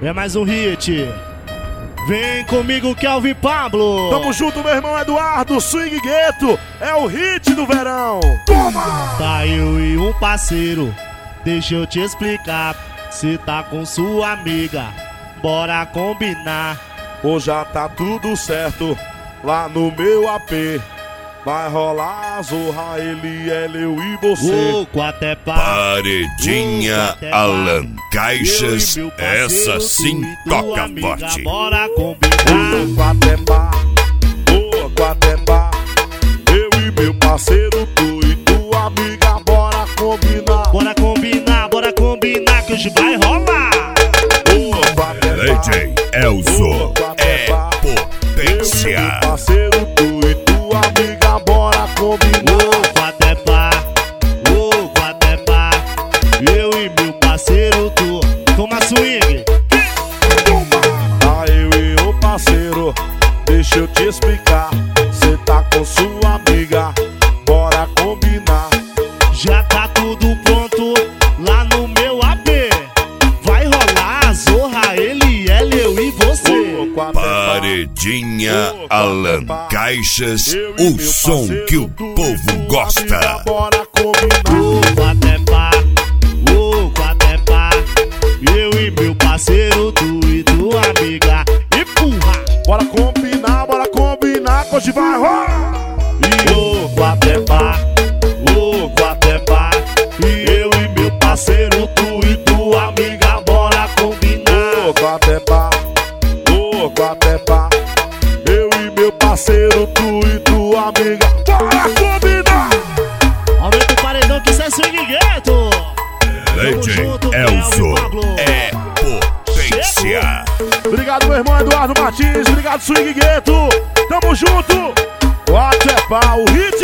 É mais um hit. Vem comigo, Kelvin Pablo. Tamo junto, meu irmão Eduardo. Swing Gueto é o hit do verão. Toma! Tá eu e um parceiro, deixa eu te explicar. Cê tá com sua amiga, bora combinar. Hoje já tá tudo certo lá no meu AP. Vai rolar a zorra, ele, ela, eu e você. O quatro é pá. Paredinha Alan Caixas, essa sim toca forte. Bora combinar. O quatro é pá, o quatro é pá. Eu e meu parceiro, tu e tua amiga, bora combinar. Bora combinar que hoje vai rolar. O quatro é pá, DJ Elzo é potência. eu e meu parceiro, tu e tua amiga, bora combinar. O quatro é pá, o quatro é pá. Eu e meu parceiro, tu. Toma swing. Tá eu e o parceiro, deixa eu te explicar. Cê tá com sua amiga, bora combinar. Já tá tudo pronto lá no meu AP. Vai rolar a zorra, ele, ela, eu e você. Paredinha Alan Caixas, o som que o povo gosta. Bora combinar. O quatro é pá, o quatro é pá. Eu e meu parceiro, tu e tua amiga. Empurra. Bora combinar, que hoje vai rolar. E o quatro é pá, o quatro é pá. E eu e meu parceiro, tu e tua amiga, bora combinar. O quatro é pá, o quatro é pá. Eu e meu parceiro, tu e tua amiga, bora combinar. Aumenta o paredão que isso é swing gueto. DJ Elzo é potência. Obrigado, meu irmão Eduardo Martins. Obrigado, Swing Gueto. Tamo junto. Quatro é pá, o hit